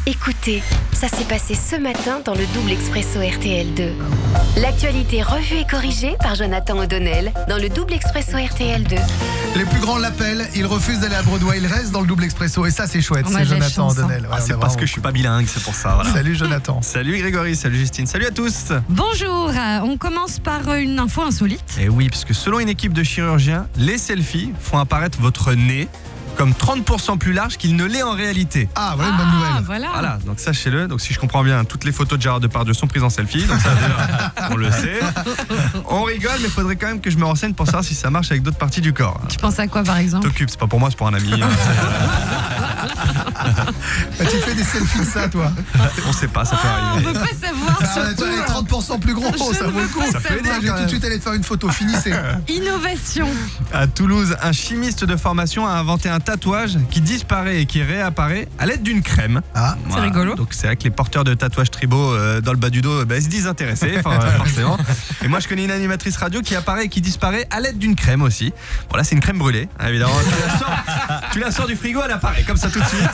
Écoutez, ça s'est passé ce matin dans le Double Expresso RTL2. L'actualité revue et corrigée par Jonathan O'Donnell dans le Double Expresso RTL2. Les plus grands l'appellent, il refuse d'aller à Broadway, il reste dans le Double Expresso et ça c'est chouette, c'est Jonathan O'Donnell. Ouais, c'est parce que je suis pas bilingue, c'est pour ça. Voilà. Salut Jonathan. Salut Grégory, salut Justine, salut à tous. Bonjour, on commence par une info insolite. Et oui, parce que selon une équipe de chirurgiens, les selfies font apparaître votre nez comme 30% plus large qu'il ne l'est en réalité. Ah, voilà une bonne nouvelle. Voilà, donc sachez-le. Donc si je comprends bien, toutes les photos de Gérard Depardieu sont prises en selfie. Donc ça veut dire, on le sait. On rigole, mais il faudrait quand même que je me renseigne pour savoir si ça marche avec d'autres parties du corps. Tu penses à quoi par exemple? T'occupes, c'est pas pour moi, c'est pour un ami. Tu fais des selfies de ça toi? On sait pas, ça peut On arriver. peut pas savoir surtout. Les 30% plus gros, ça vaut le coup. Ça peut aider, Je vais tout de suite aller faire une photo, finissez. Innovation. À Toulouse, un chimiste de formation a inventé un tatouage qui disparaît et qui réapparaît à l'aide d'une crème. Ah, c'est rigolo. Donc c'est vrai que les porteurs de tatouages tribaux dans le bas du dos, ils se disent intéressés, forcément. Et moi je connais une animatrice radio qui apparaît et qui disparaît à l'aide d'une crème aussi. Bon là c'est une crème brûlée, hein, évidemment. Tu la sors du frigo, elle apparaît comme ça tout de suite.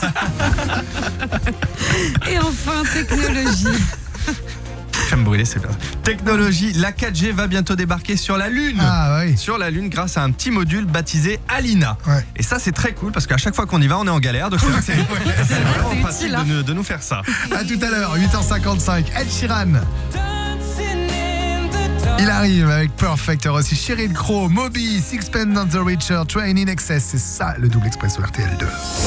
Et enfin, technologie. Crème brûlée, c'est bien. Technologie, la 4G va bientôt débarquer sur la Lune. Ah oui. Sur la Lune grâce à un petit module baptisé Alina. Ouais. Et ça c'est très cool parce qu'à chaque fois qu'on y va on est en galère. Donc c'est vrai que c'est vraiment c'est facile utile, hein. de nous faire ça. À tout à l'heure, 8h55, Ed Sheeran. Il arrive avec Perfect, aussi Sheryl Crow, Moby, Sixpence None the Richer, Train in Excess. C'est ça le Double Expresso RTL2.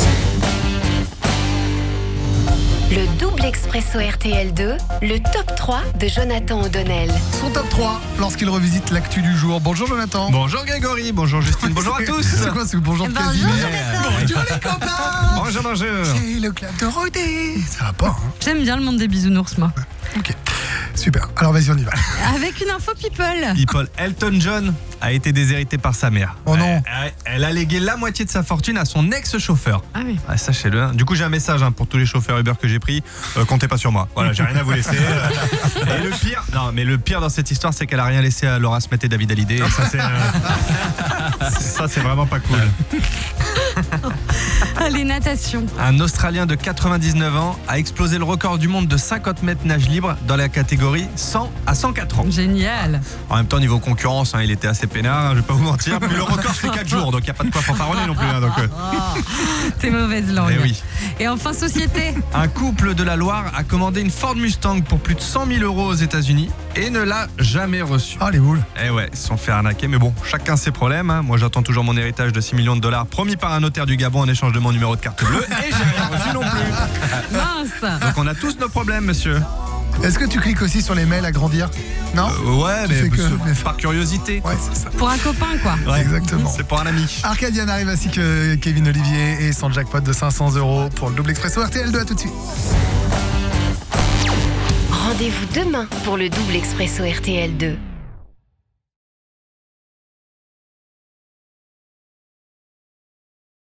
Le Double Expresso RTL2, le top 3 de Jonathan O'Donnell. Son top 3 lorsqu'il revisite l'actu du jour. Bonjour Jonathan. Bonjour Grégory, bonjour Justine, bonjour à tous. C'est quoi ce bonjour de Bonjour, Casimir? Jonathan. Bonjour les copains. Bonjour, bonjour. C'est le club de Rodé. Ça va pas, hein? J'aime bien le monde des bisounours, moi. Ok, super. Alors vas-y, on y va. Avec une info people. People, Elton John a été déshérité par sa mère. Oh non. Elle a légué la moitié de sa fortune à son ex-chauffeur. Ah oui. Ouais, sachez-le. Hein. Du coup, j'ai un message pour tous les chauffeurs Uber que j'ai pris. Comptez pas sur moi. Voilà, j'ai rien à vous laisser. Et le pire dans cette histoire, c'est qu'elle a rien laissé à Laura Smet et David Hallyday. Et ça, c'est vraiment pas cool. Allez, natation. Un Australien de 99 ans a explosé le record du monde de 50 mètres nage libre dans la catégorie 100 à 104 ans. Génial. En même temps, niveau concurrence, il était assez peinard, je vais pas vous mentir. Mais le record, c'est 4 jours, donc il n'y a pas de quoi fanfaronner non plus. T'es mauvaise langue. Eh oui. Et enfin, société. Un couple de la Loire a commandé une Ford Mustang pour plus de 100 000 € aux États-Unis et ne l'a jamais reçue. Ah, les boules. Eh ouais, ils se sont fait arnaquer, mais bon, chacun ses problèmes. Hein. Moi, j'attends toujours mon héritage de 6 millions de dollars promis par un notaire du Gabon en échange de mon numéro de carte bleue et j'ai rien reçu non plus. Mince. Donc on a tous nos problèmes, monsieur. Est-ce que tu cliques aussi sur les mails à grandir? Non? Ouais, Tu fais que- par curiosité. Ouais, c'est ça. Pour un copain, quoi. Ouais, Exactement. C'est pour un ami. Arcadian arrive ainsi que Kevin Olivier et son jackpot de 500 € pour le Double Expresso RTL2. À tout de suite. Rendez-vous demain pour le Double Expresso RTL2.